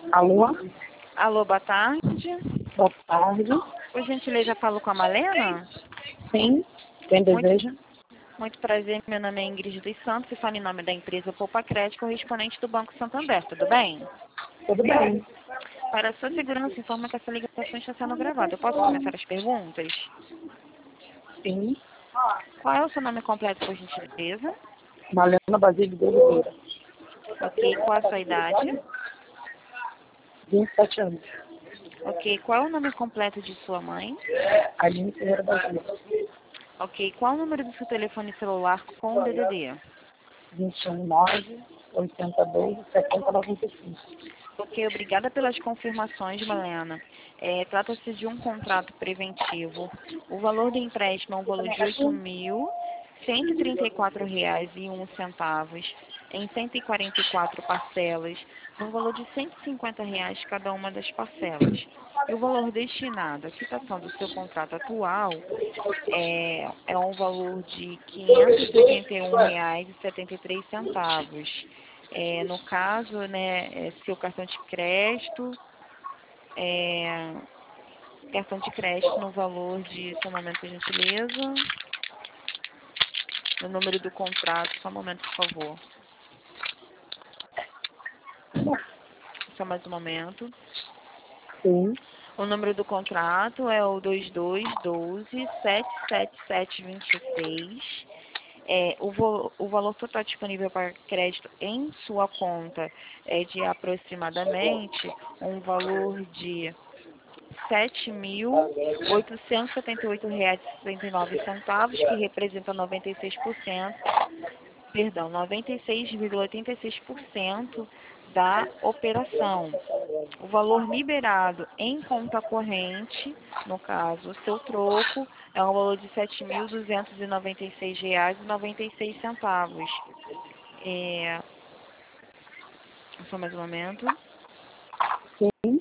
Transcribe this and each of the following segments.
Alô? Alô, boa tarde. Boa tarde. Por gentileza, falo com a Malena? Sim, quem deseja? Muito prazer, meu nome é Ingrid dos Santos e falo em nome da empresa Poupa Crédito, correspondente do Banco Santander, tudo bem? Tudo bem. Para a sua segurança, informa que essa ligação está sendo gravada. Eu posso começar as perguntas? Sim. Qual é o seu nome completo, por gentileza? Malena Basílio de Oliveira, Ok, qual é a sua idade? 27 anos. Ok, qual é o nome completo de sua mãe? Aline Ferreira Basílio, Ok, qual é o número do seu telefone celular com o DDD? 21 9 82 70 95. Ok, obrigada pelas confirmações, Malena. Trata-se de um contrato preventivo. O valor do empréstimo é um valor de R$ 8.134,01 em 144 parcelas, no valor de R$ 150 cada uma das parcelas. E o valor destinado à quitação do seu contrato atual é um valor de R$ 581,73. No caso, né, seu cartão de crédito, é, no valor de, só um momento, por gentileza, no número do contrato, só um momento, por favor. Só mais um momento. Sim. O número do contrato é o 2212-77726. O valor total disponível para crédito em sua conta é de aproximadamente um valor de R$ 7.878,69, que representa 96%, perdão, 96,86% da operação. O valor liberado em conta corrente, no caso, o seu troco, é um valor de R$ 7.296,96. Só mais um momento. Sim.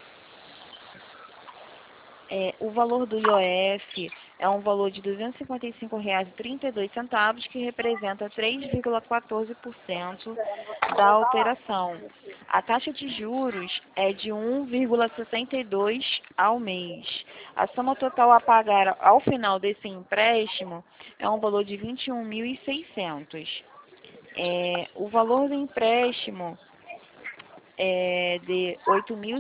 O valor do IOF é um valor de R$ 255,32, que representa 3,14% da operação. A taxa de juros é de 1,62 ao mês. A soma total a pagar ao final desse empréstimo é um valor de R$ 21.600. O valor do empréstimo é de R$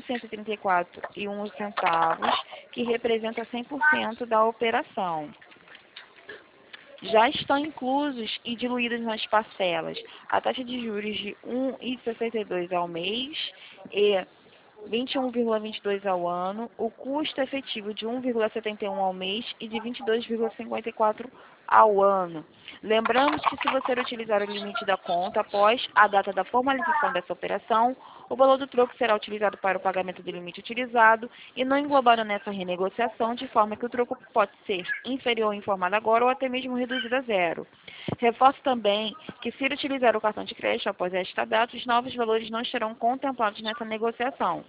8.134,01, que representa 100% da operação. Já estão inclusos e diluídos nas parcelas a taxa de juros de 1,62 ao mês e 21,22 ao ano, o custo efetivo de 1,71 ao mês e de 22,54 ao ano. Lembramos que se você utilizar o limite da conta após a data da formalização dessa operação, o valor do troco será utilizado para o pagamento do limite utilizado e não englobado nessa renegociação, de forma que o troco pode ser inferior ao informado agora ou até mesmo reduzido a zero. Reforço também que, se utilizar o cartão de crédito após esta data, os novos valores não estarão contemplados nessa negociação.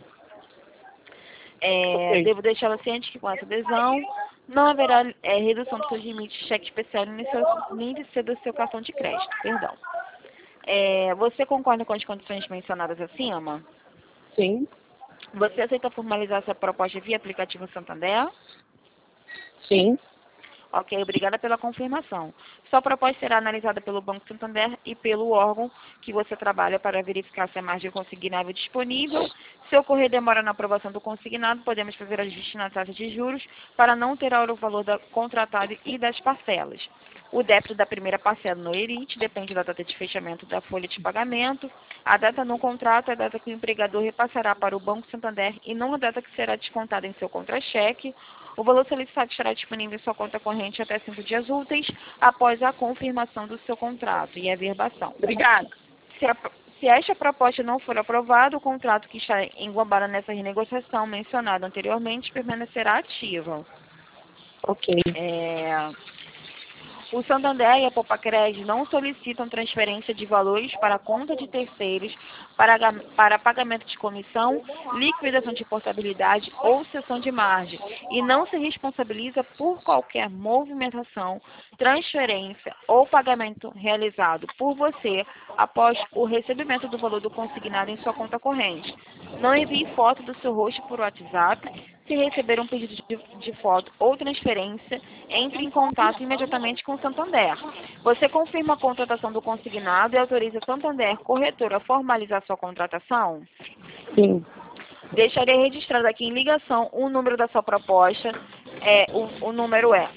Ok. Devo deixá-la ciente que, com essa adesão, não haverá redução dos seus limites de cheque especial nem de ser do seu cartão de crédito. Perdão. Você concorda com as condições mencionadas acima? Sim. Você aceita formalizar essa proposta via aplicativo Santander? Sim. Ok, obrigada pela confirmação. Sua proposta será analisada pelo Banco Santander e pelo órgão que você trabalha para verificar se a margem consignável disponível. Se ocorrer demora na aprovação do consignado, podemos fazer ajuste na taxa de juros para não alterar o valor contratado e das parcelas. O débito da primeira parcela no ERIT depende da data de fechamento da folha de pagamento. A data no contrato é a data que o empregador repassará para o Banco Santander e não a data que será descontada em seu contra-cheque. O valor solicitado estará disponível em sua conta corrente até 5 dias úteis após a confirmação do seu contrato e a verbação. Obrigada. Se esta proposta não for aprovada, o contrato que está englobado nessa renegociação mencionada anteriormente permanecerá ativo. Ok. O Santander e a Popacred não solicitam transferência de valores para a conta de terceiros para pagamento de comissão, liquidação de portabilidade ou cessão de margem e não se responsabiliza por qualquer movimentação, transferência ou pagamento realizado por você após o recebimento do valor do consignado em sua conta corrente. Não envie foto do seu rosto por WhatsApp. Se receber um pedido de foto ou transferência, entre em contato imediatamente com o Santander. Você confirma a contratação do consignado e autoriza o Santander Corretora a formalizar sua contratação? Sim. Deixarei registrado aqui em ligação o número da sua proposta. O número é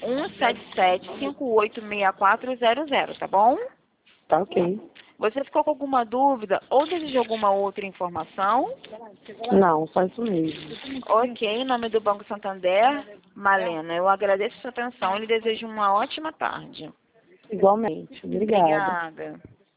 177-586400, tá bom? Tá ok. Você ficou com alguma dúvida ou deseja alguma outra informação? Não, só isso mesmo. Ok, em nome do Banco Santander, Malena, eu agradeço a sua atenção e lhe desejo uma ótima tarde. Igualmente. Obrigada. Obrigada.